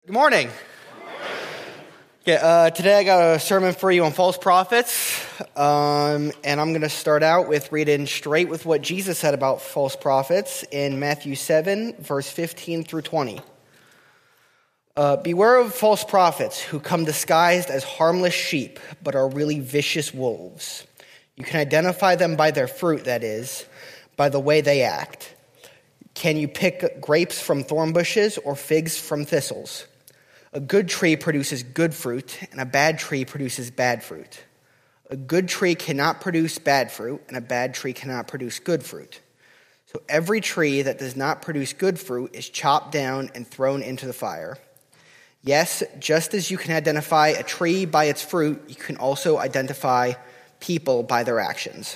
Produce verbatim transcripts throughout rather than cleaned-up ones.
Good morning. Okay, uh, today I got a sermon for you on false prophets, um, and I'm going to start out with reading straight with what Jesus said about false prophets in Matthew seven, verse fifteen through twenty. Uh, Beware of false prophets who come disguised as harmless sheep, but are really vicious wolves. You can identify them by their fruit, that is, by the way they act. Can you pick grapes from thorn bushes or figs from thistles? A good tree produces good fruit, and a bad tree produces bad fruit. A good tree cannot produce bad fruit, and a bad tree cannot produce good fruit. So every tree that does not produce good fruit is chopped down and thrown into the fire. Yes, just as you can identify a tree by its fruit, you can also identify people by their actions.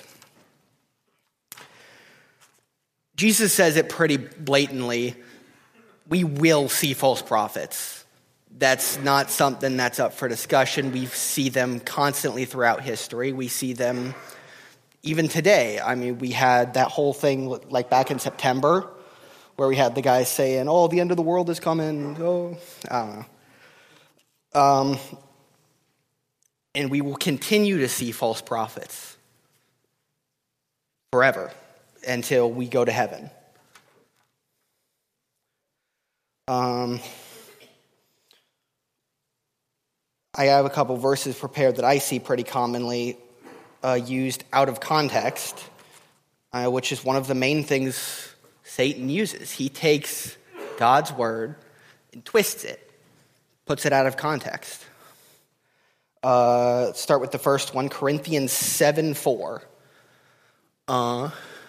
Jesus says it pretty blatantly. We will see false prophets. That's not something that's up for discussion. We see them constantly throughout history. We see them even today. I mean, we had that whole thing like back in September where we had the guys saying, oh, the end of the world is coming. Oh, I don't know. Um, and we will continue to see false prophets forever until we go to heaven. Um... I have a couple verses prepared that I see pretty commonly uh, used out of context, uh, which is one of the main things Satan uses. He takes God's word and twists it, puts it out of context. Uh, let's start with the first one, Corinthians seven four. Uh,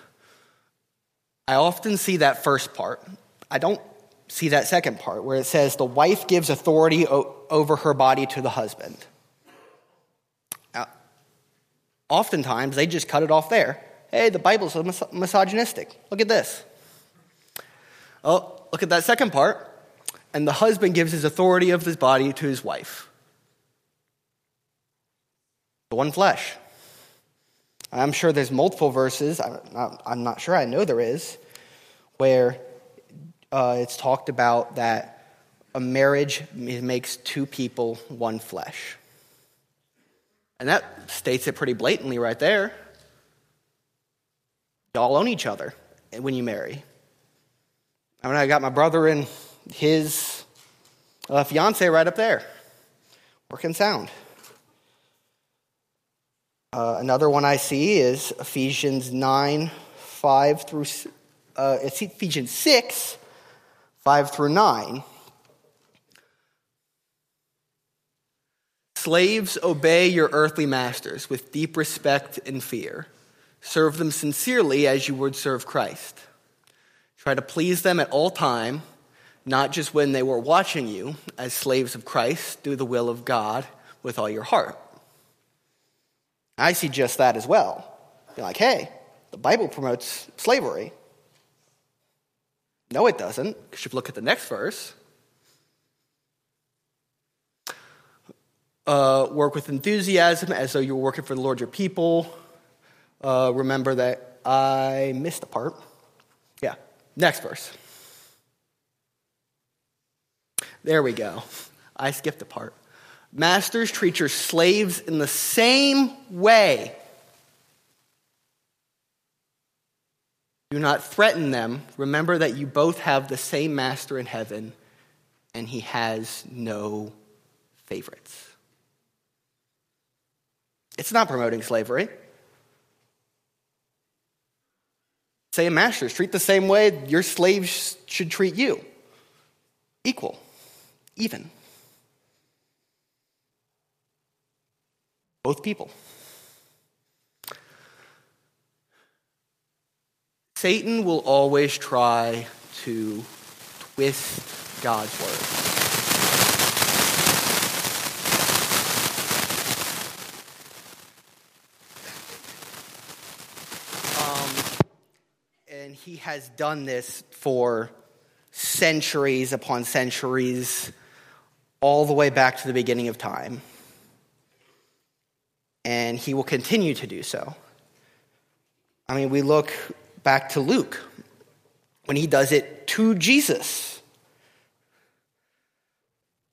I often see that first part. I don't see that second part where it says the wife gives authority o- over her body to the husband. Now, oftentimes they just cut it off there. Hey, the Bible's mis- misogynistic. Look at this. Oh, look at that second part. And the husband gives his authority of his body to his wife. The one flesh. I'm sure there's multiple verses. I'm not, I'm not sure. I know there is, where Uh, it's talked about that a marriage makes two people one flesh. And that states it pretty blatantly right there. Y'all own each other when you marry. I mean, I got my brother and his uh, fiance right up there, working sound. Uh, another one I see is Ephesians nine, five through, uh, it's Ephesians six, five through nine. Slaves, obey your earthly masters with deep respect and fear. Serve them sincerely as you would serve Christ. Try to please them at all time, not just when they were watching you. As slaves of Christ, do the will of God with all your heart. I see just that as well. You're like, hey, the Bible promotes slavery. No, it doesn't, because you look at the next verse. Uh, work with enthusiasm as though you're working for the Lord your people. Uh, remember that I missed a part. Yeah, next verse. There we go. I skipped a part. Masters, treat your slaves in the same way. Do not threaten them. Remember that you both have the same master in heaven, and he has no favorites. It's not promoting slavery. Same masters, treat the same way your slaves should treat you. Equal, even. Both people. Satan will always try to twist God's word. Um, and he has done this for centuries upon centuries, all the way back to the beginning of time. And he will continue to do so. I mean, we look back to Luke, when he does it to Jesus.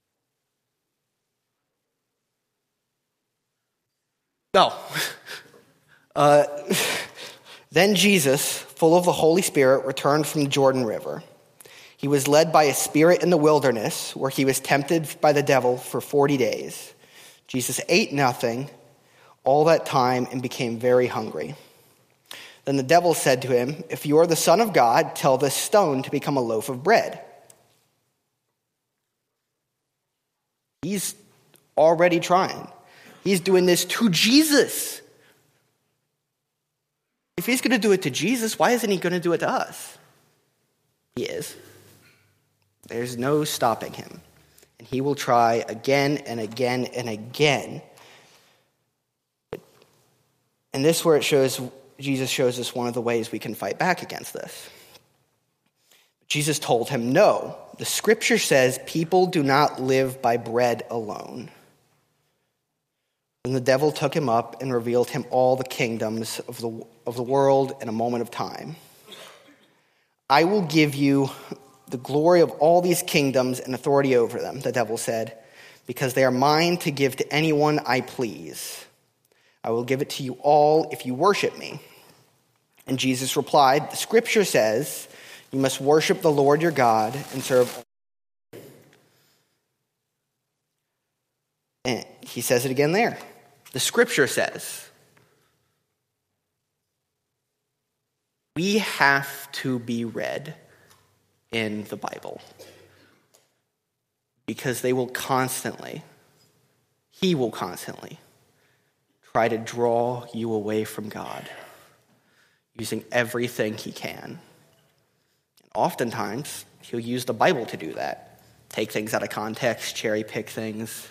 No. Uh, then Jesus, full of the Holy Spirit, returned from the Jordan River. He was led by a spirit in the wilderness, where he was tempted by the devil for forty days. Jesus ate nothing all that time and became very hungry. Then the devil said to him, "If you are the Son of God, tell this stone to become a loaf of bread." He's already trying. He's doing this to Jesus. If he's going to do it to Jesus, why isn't he going to do it to us? He is. There's no stopping him. And he will try again and again and again. And this is where it shows, Jesus shows us one of the ways we can fight back against this. Jesus told him, "No, the scripture says people do not live by bread alone." Then the devil took him up and revealed him all the kingdoms of the, of the world in a moment of time. "I will give you the glory of all these kingdoms and authority over them," the devil said, "because they are mine to give to anyone I please. I will give it to you all if you worship me." And Jesus replied, "The scripture says, you must worship the Lord your God and serve." And he says it again there. The scripture says. We have to be read in the Bible because they will constantly, he will constantly try to draw you away from God using everything he can. And oftentimes, he'll use the Bible to do that. Take things out of context, cherry pick things.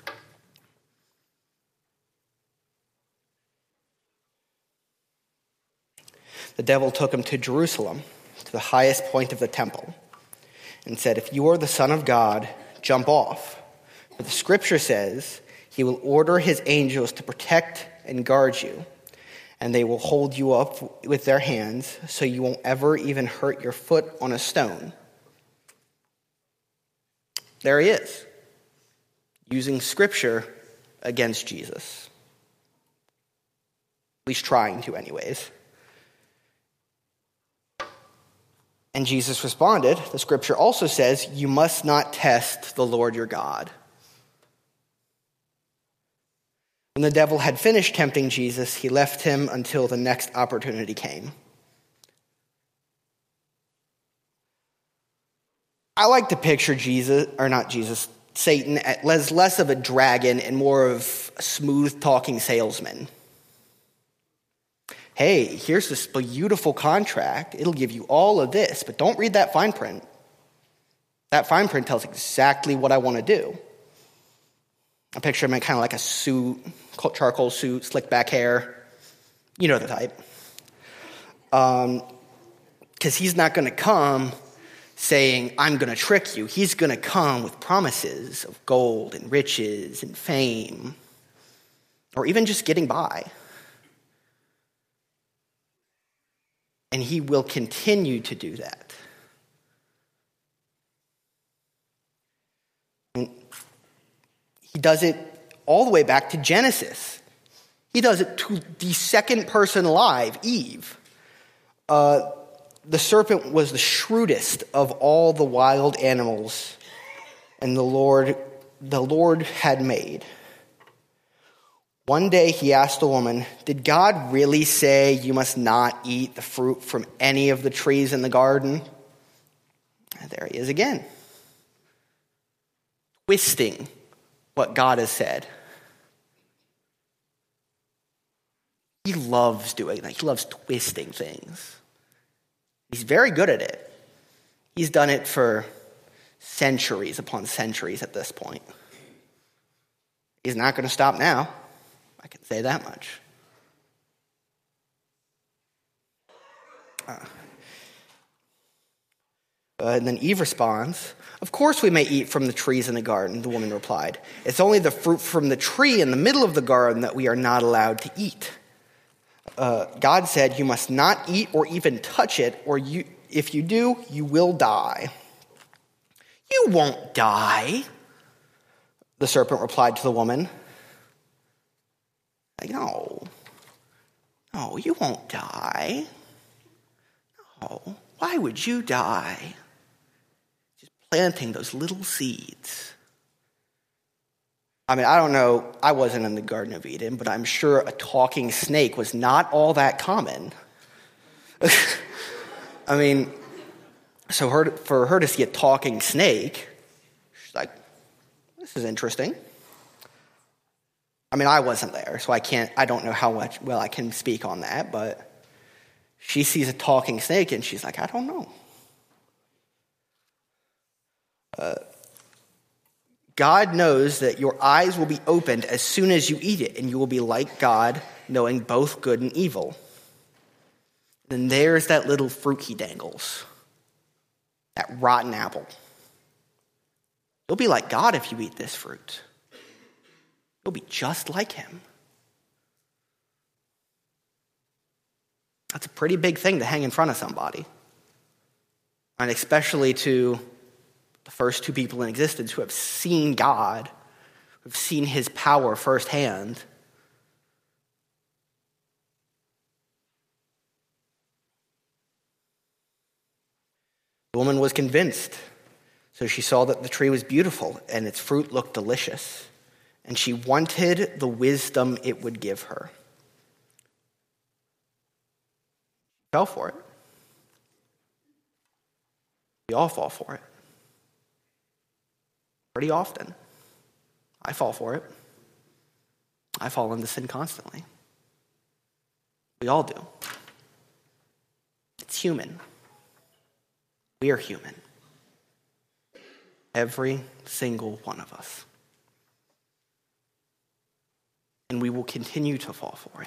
The devil took him to Jerusalem, to the highest point of the temple, and said, "If you are the Son of God, jump off. For the scripture says, he will order his angels to protect and guard you, and they will hold you up with their hands so you won't ever even hurt your foot on a stone." There he is, using scripture against Jesus. At least trying to anyways. And Jesus responded, the scripture also says, you must not test the Lord your God. When the devil had finished tempting Jesus, he left him until the next opportunity came. I like to picture Jesus, or not Jesus, Satan as less of a dragon and more of a smooth-talking salesman. Hey, here's this beautiful contract. It'll give you all of this, but don't read that fine print. That fine print tells exactly what I want to do. I picture him in kind of like a suit, charcoal suit, slick back hair. You know the type. Um, because he's not going to come saying, I'm going to trick you. He's going to come with promises of gold and riches and fame, or even just getting by. And he will continue to do that. And he does it all the way back to Genesis. He does it to the second person alive, Eve. Uh, the serpent was the shrewdest of all the wild animals, and the Lord, the Lord had made. One day he asked the woman, did God really say you must not eat the fruit from any of the trees in the garden? And there he is again, twisting what God has said. He loves doing that. He loves twisting things. He's very good at it. He's done it for centuries upon centuries at this point. He's not going to stop now. I can say that much. Uh, and then Eve responds, of course we may eat from the trees in the garden, the woman replied. It's only the fruit from the tree in the middle of the garden that we are not allowed to eat. Uh, God said, you must not eat or even touch it, or you, if you do, you will die. You won't die, the serpent replied to the woman. Like, no, No, you won't die. No, why would you die? Just planting those little seeds. I mean, I don't know, I wasn't in the Garden of Eden, but I'm sure a talking snake was not all that common. I mean, so her, for her to see a talking snake, she's like, this is interesting. I mean, I wasn't there, so I can't, I don't know how much, well, I can speak on that, but she sees a talking snake and she's like, I don't know. Uh, God knows that your eyes will be opened as soon as you eat it, and you will be like God, knowing both good and evil. Then there's that little fruit he dangles, that rotten apple. You'll be like God if you eat this fruit. You'll be just like him. That's a pretty big thing to hang in front of somebody. And especially to the first two people in existence who have seen God, who have seen his power firsthand. The woman was convinced. So she saw that the tree was beautiful and its fruit looked delicious. And she wanted the wisdom it would give her. She fell for it. We all fall for it. Pretty often. I fall for it. I fall into sin constantly. We all do. It's human. We are human. Every single one of us. And we will continue to fall for it.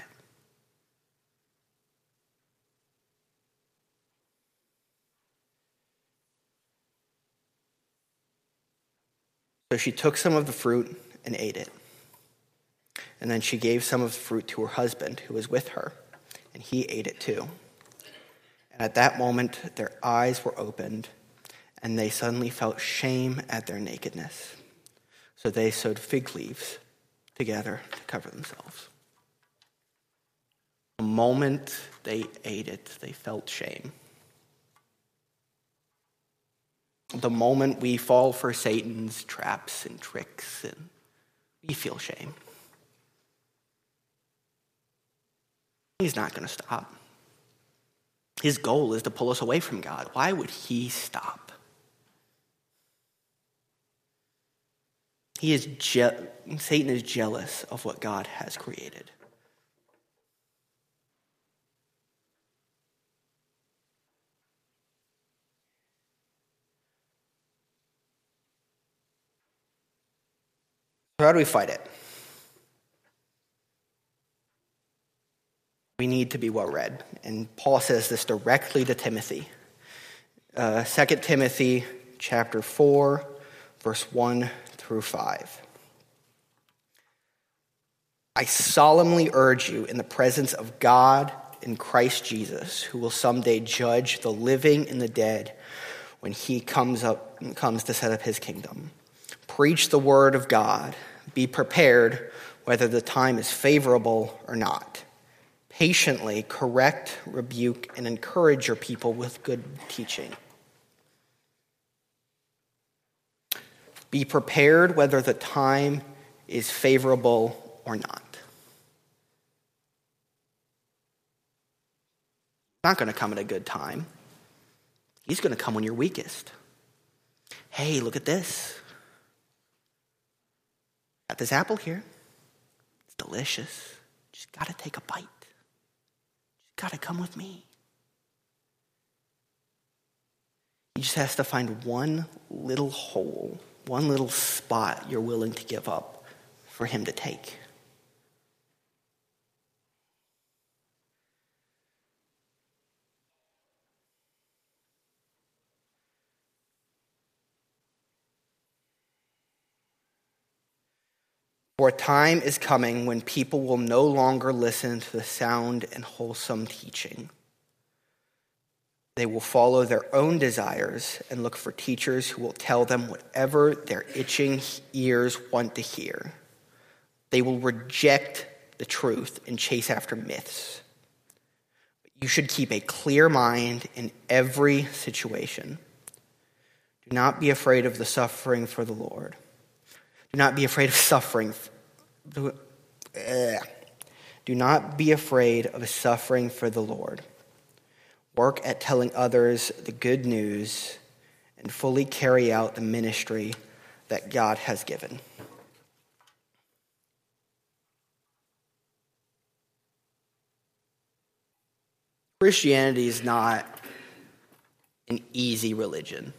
So she took some of the fruit and ate it. And then she gave some of the fruit to her husband who was with her, and he ate it too. And at that moment, their eyes were opened, and they suddenly felt shame at their nakedness. So they sewed fig leaves together to cover themselves. The moment they ate it, they felt shame. The moment we fall for Satan's traps and tricks, and we feel shame. He's not going to stop. His goal is to pull us away from God. Why would he stop? He is je- Satan is jealous of what God has created. So how do we fight it? We need to be well read. And Paul says this directly to Timothy. Uh, Second Timothy chapter four, verse one through five. I solemnly urge you in the presence of God in Christ Jesus, who will someday judge the living and the dead when he comes up comes to set up his kingdom. Preach the word of God. Be prepared whether the time is favorable or not. Patiently correct, rebuke, and encourage your people with good teaching. Be prepared whether the time is favorable or not. It's not going to come at a good time. He's going to come when you're weakest. Hey, look at this. Got this apple here. It's delicious. Just got to take a bite. Just got to come with me. He just has to find one little hole, one little spot you're willing to give up for him to take. For a time is coming when people will no longer listen to the sound and wholesome teaching. They will follow their own desires and look for teachers who will tell them whatever their itching ears want to hear. They will reject the truth and chase after myths. You should keep a clear mind in every situation. Do not be afraid of the suffering for the Lord. Do not be afraid of suffering. Do not be afraid of suffering for the Lord. Work at telling others the good news and fully carry out the ministry that God has given. Christianity is not an easy religion.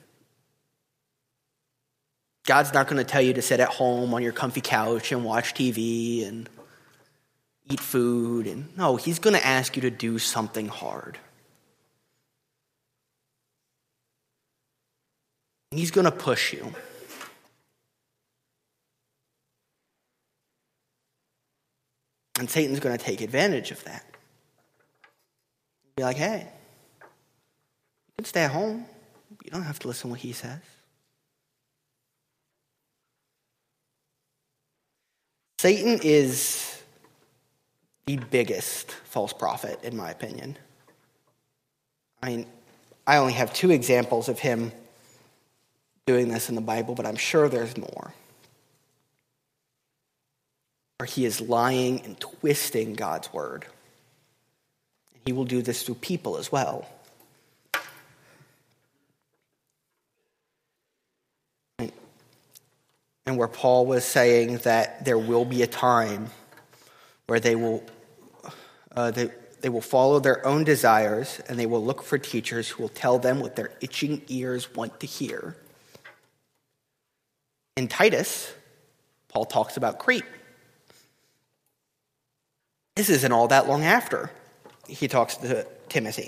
God's not going to tell you to sit at home on your comfy couch and watch T V and eat food. And no, he's going to ask you to do something hard. He's going to push you. And Satan's going to take advantage of that. Be like, hey, you can stay at home. You don't have to listen to what he says. Satan is the biggest false prophet, in my opinion. I mean, I only have two examples of him doing this in the Bible, but I'm sure there's more. Where he is lying and twisting God's word. And he will do this through people as well. And where Paul was saying that there will be a time where they will uh, they, they will follow their own desires and they will look for teachers who will tell them what their itching ears want to hear. In Titus, Paul talks about Crete. This isn't all that long after he talks to Timothy.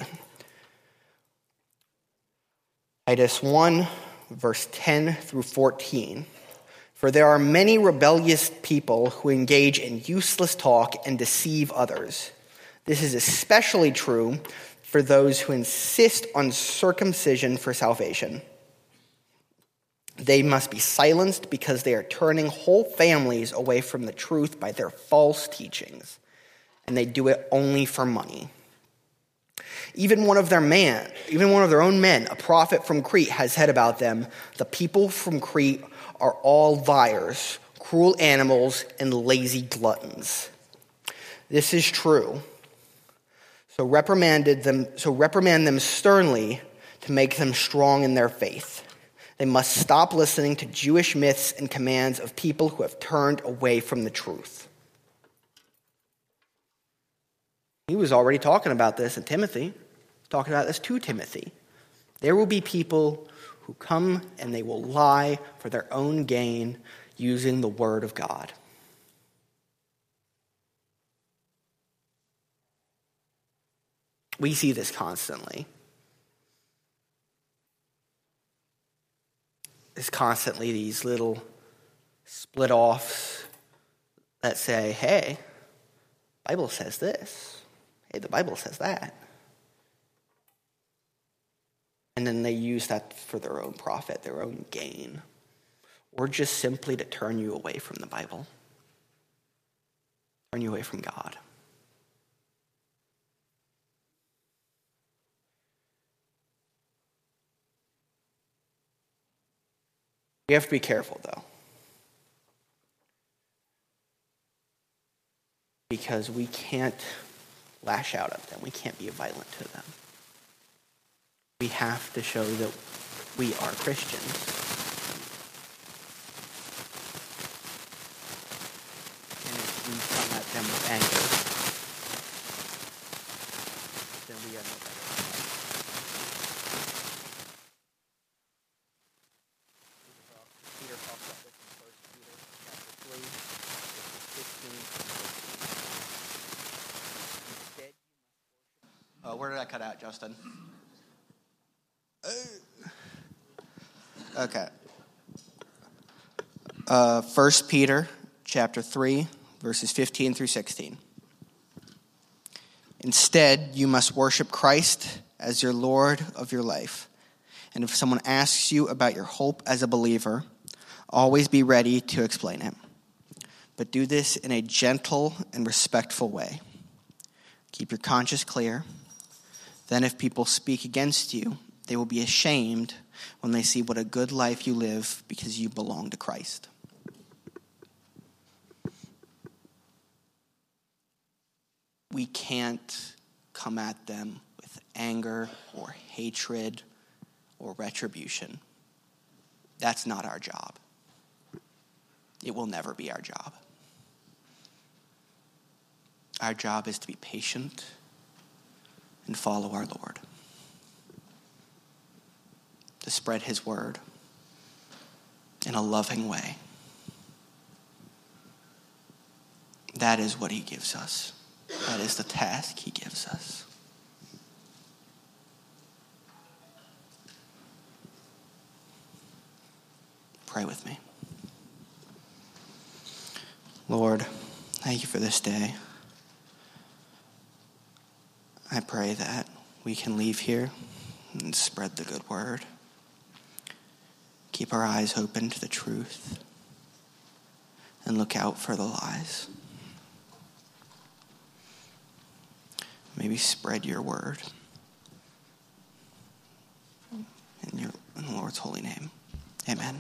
Titus one, verse ten through fourteen. For there are many rebellious people who engage in useless talk and deceive others. This is especially true for those who insist on circumcision for salvation. They must be silenced because they are turning whole families away from the truth by their false teachings, and they do it only for money. Even one of their man, even one of their own men, a prophet from Crete, has said about them, the people from Crete are all liars, cruel animals, and lazy gluttons. This is true. So reprimanded them, so reprimand them sternly to make them strong in their faith. They must stop listening to Jewish myths and commands of people who have turned away from the truth. He was already talking about this in Timothy, talking about this to Timothy. There will be people who come and they will lie for their own gain using the word of God. We see this constantly. There's constantly these little split offs that say, hey, the Bible says this. Hey, the Bible says that. And then they use that for their own profit, their own gain, or just simply to turn you away from the Bible, turn you away from God. We have to be careful, though, because we can't lash out at them. We can't be violent to them. We have to show that we are Christians. And if we come at them with anger, then we are no better. Peter talks about this in First Peter chapter three, verses fifteen and sixteen. Instead, oh, where did I cut out, Justin? Okay. Uh, First Peter chapter three, verses fifteen through sixteen. Instead, you must worship Christ as your Lord of your life. And if someone asks you about your hope as a believer, always be ready to explain it. But do this in a gentle and respectful way. Keep your conscience clear. Then if people speak against you, they will be ashamed when they see what a good life you live because you belong to Christ. We can't come at them with anger or hatred or retribution. That's not our job. It will never be our job. Our job is to be patient and follow our Lord, to spread his word in a loving way. That is what he gives us. That is the task he gives us. Pray with me. Lord, thank you for this day. I pray that we can leave here and spread the good word. Keep our eyes open to the truth and look out for the lies. Maybe spread your word in, your, in the Lord's holy name. Amen.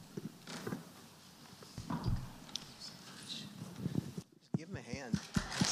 Give him a hand.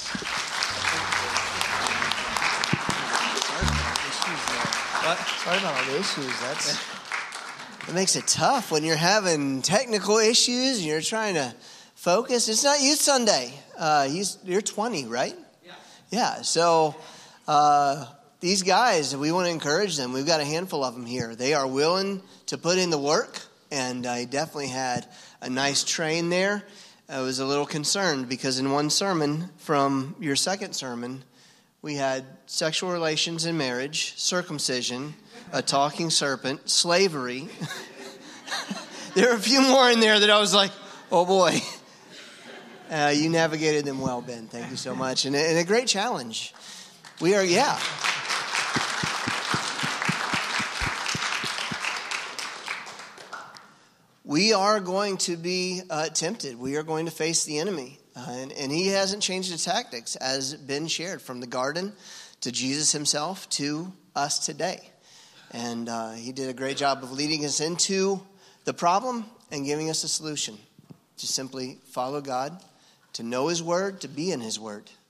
What? Sorry about all the issues. That's it makes it tough when you're having technical issues and you're trying to focus. It's not Youth Sunday. Uh, he's, you're twenty, right? Yeah. Yeah. So uh, these guys, we want to encourage them. We've got a handful of them here. They are willing to put in the work, and I definitely had a nice train there. I was a little concerned because in one sermon from your second sermon, we had sexual relations in marriage, circumcision, a talking serpent, slavery. There are a few more in there that I was like, oh boy. Uh, you navigated them well, Ben. Thank you so much. And, and a great challenge. We are, yeah. We are going to be uh, tempted. We are going to face the enemy. Uh, and, and he hasn't changed his tactics, as Ben shared, from the garden to Jesus himself to us today. And uh, he did a great job of leading us into the problem and giving us a solution. To simply follow God, to know his word, to be in his word.